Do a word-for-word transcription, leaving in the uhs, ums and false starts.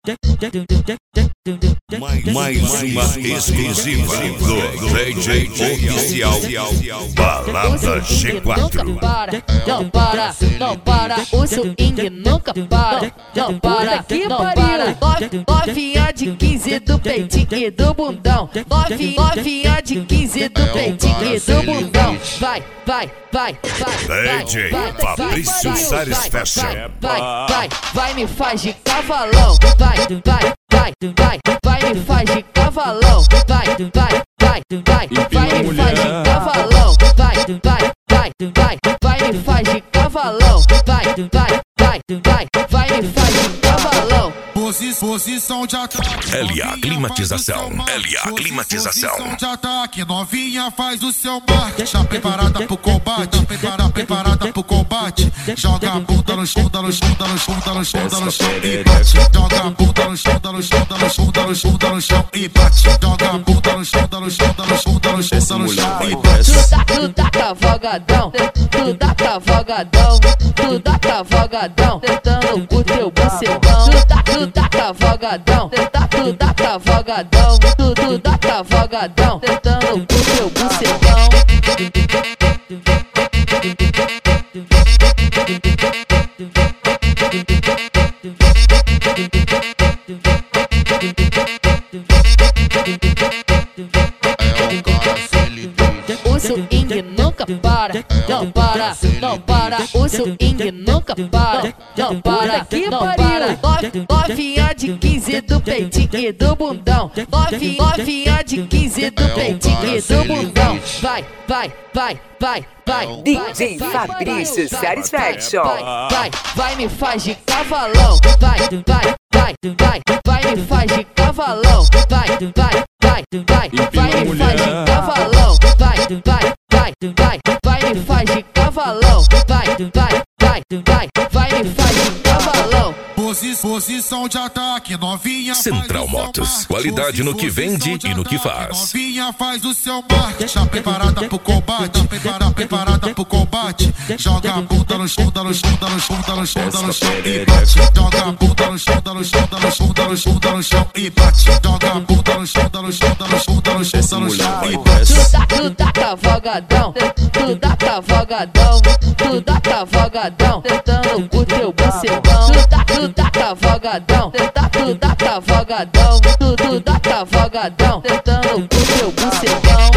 Mais uma exclusiva do D J Oficial Balada G quatro. Não para, não para, não para, o swing nunca para. Não para, não para. Novinha de quinze do peitinho e do bundão. Novinha de quinze do peitinho e do bundão. Vai, vai, vai, vai. D J Fabrício Salles Fashion. Vai, vai, vai, me faz de cavalão. Vai, vai, vai, vai, vai, me faz de cavalão. Vai, vai, vai, vai, vai, me faz de cavalão. Vai, vai, vai, vai, vai, me faz de cavalão. Vai, vai, vai, vai, vai, me faz de cavalão. Posição de ataque. L A Climatização. L A Climatização. Posição de ataque. Novinha faz o seu marque. Tá preparada pro combate. Tá preparada pro combate. Joga a bunda no chão, no chão, no chão, no chão, no chão e bate. Joga a bunda no chão, no chão, no chão, no chão, no chão e bate. Joga a bunda no chão, no chão, no chão, no chão, no chão e bate. Tu tá cavalgadão, tu tá cavalgadão, tu tá cavalgadão, tentando com teu bucetão. Tu tá, tu tá cavalgadão, tu tá cavalgadão, tu, tu tá cavalgadão, tentando com teu bucetão. O swing nunca para, não para, não para. O swing nunca para, não para, não para. Novinha de quinze do peitinho e do bundão. Novinha de quinze do peitinho e do bundão. Vai, vai, vai, vai, vai. D J Fabrício Salles Fashion. Vai, vai, vai, me faz de cavalão. Vai, vai, vai, vai, vai, me faz de cavalão. Vai, vai, vai, vai, vai, me faz de cavalão. Vai, vai, vai, vai, vai, me faz de cavalão. Vai, vai, vai, vai, vai, me faz de cavalão. Posição de ataque. Novinha Central Motos. Qualidade no que vende e no que faz. Novinha faz o seu marque. Tá preparada pro combate. Tá preparada pro combate. Joga a bunda no chão, no chão, no chão, no chão, no chão e bate. Joga a bunda no chão, no chão, no chão, no chão, no chão e bate. Joga a bunda no chão, no chão, no chão, no chão, no chão e bate. Tu tá, tu tá cavalgadão, tu tá cavalgadão, tu tá cavalgadão, tentando com teu bucetão. Tu tá, tu tá cavalgadão, tu tá, tu tá cavalgadão, tu, tu tá cavalgadão, tentando com teu bucetão.